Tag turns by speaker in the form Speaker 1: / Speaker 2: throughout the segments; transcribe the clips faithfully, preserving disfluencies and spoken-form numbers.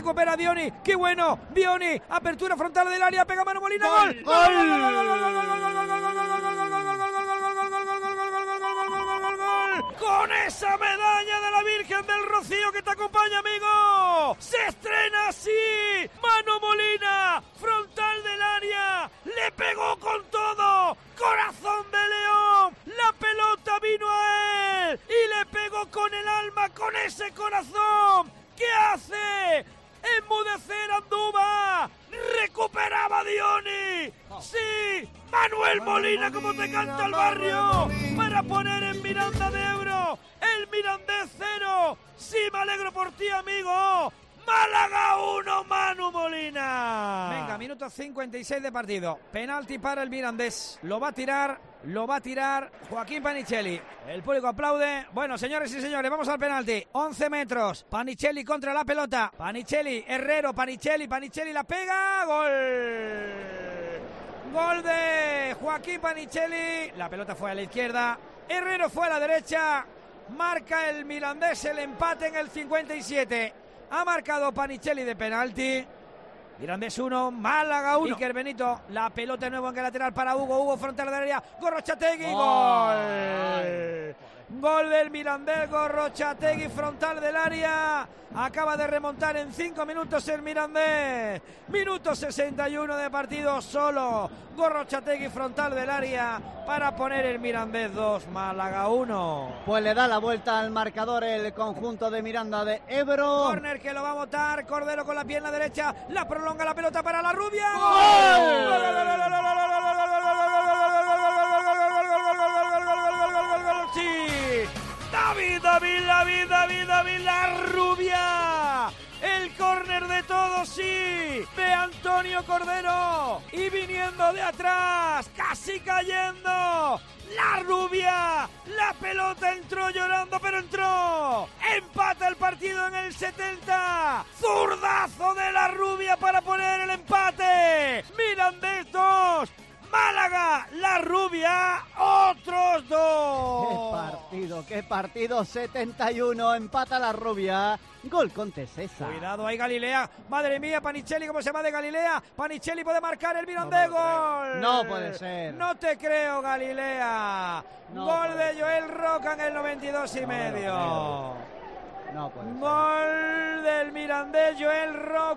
Speaker 1: recupera Dioni, qué bueno, Dioni, apertura frontal del área, pega Manu Molina, gol, con esa medalla de la Virgen del Rocío que te acompaña, amigo. Se estrena así Manu Molina, frontal del área, le pegó con todo, corazón de león, la pelota vino a él y le pegó con el alma, con ese corazón. ¿Qué hace? Enmudecer Andúba, recuperaba Dioni, sí, Manuel Molina, como te canta el barrio, para poner en Miranda de Ebro el Mirandés cero. Sí, me alegro por ti, amigo. Málaga uno, Manu Molina. Venga, minuto cincuenta y seis de partido. Penalti para el Mirandés. Lo va a tirar, lo va a tirar Joaquín Panichelli. El público aplaude. Bueno, señores y señores, vamos al penalti. once metros. Panichelli contra la pelota. Panichelli, Herrero, Panichelli, Panichelli la pega. Gol. Gol de Joaquín Panichelli. La pelota fue a la izquierda. Herrero fue a la derecha. Marca el Mirandés el empate en el cincuenta y siete. Ha marcado Panichelli de penalti. Mirandés uno, Málaga uno. Iker Benito, la pelota de nuevo en el lateral para Hugo. Hugo frontal del área. Gorrochategui,
Speaker 2: oh,
Speaker 1: gol. Gol del Mirandés, Gorrochategui frontal del área. Acaba de remontar en cinco minutos el Mirandés. Minuto sesenta y uno de partido solo. Gorrochategui frontal del área para poner el Mirandés dos, Málaga uno.
Speaker 2: Pues le da la vuelta al marcador el conjunto de Miranda de Ebro.
Speaker 1: Córner que lo va a botar Cordero con la pierna derecha. La prolonga la pelota para la rubia. Sí. David, David, David, David, David, la rubia. El córner de todos, sí, de Antonio Cordero. Y viniendo de atrás, casi cayendo, la rubia. La pelota entró llorando, pero entró. Empata el partido en el setenta. Zurdazo de la rubia para poner el empate. Mirandés dos. Málaga, la rubia, otros dos.
Speaker 2: ¡Qué partido, qué partido! setenta y uno, empata la rubia. Gol con Tesesa.
Speaker 1: Cuidado ahí Galilea. Madre mía, Panichelli, ¿cómo se va de Galilea? Panichelli puede marcar el Mirandés, gol.
Speaker 2: No puede ser.
Speaker 1: No te creo, Galilea.
Speaker 2: No
Speaker 1: gol de Joel Roca en el noventa y dos y
Speaker 2: no
Speaker 1: medio.
Speaker 2: No puede ser.
Speaker 1: Gol del Mirandés, Joel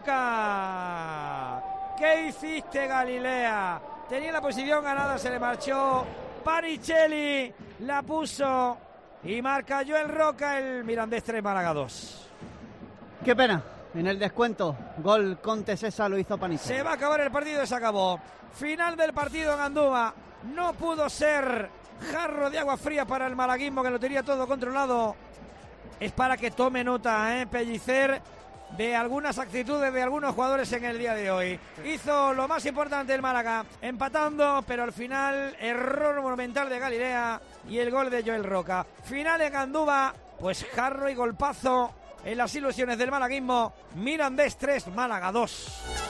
Speaker 1: Roca. ¿Qué hiciste, Galilea? Tenía la posición ganada, se le marchó. Panichelli la puso y marca Joel Roca, el Mirandés tres, Málaga dos.
Speaker 2: Qué pena, en el descuento, gol con Tesesa lo hizo Panichelli.
Speaker 1: Se va a acabar el partido y se acabó. Final del partido en Andúba. No pudo ser jarro de agua fría para el malaguismo, que lo tenía todo controlado. Es para que tome nota, ¿eh? Pellicer, de algunas actitudes de algunos jugadores en el día de hoy. Hizo lo más importante el Málaga, empatando, pero al final error monumental de Galilea y el gol de Joel Roca. Final en Andúba, pues jarro y golpazo en las ilusiones del malaguismo. Mirandés tres, Málaga dos.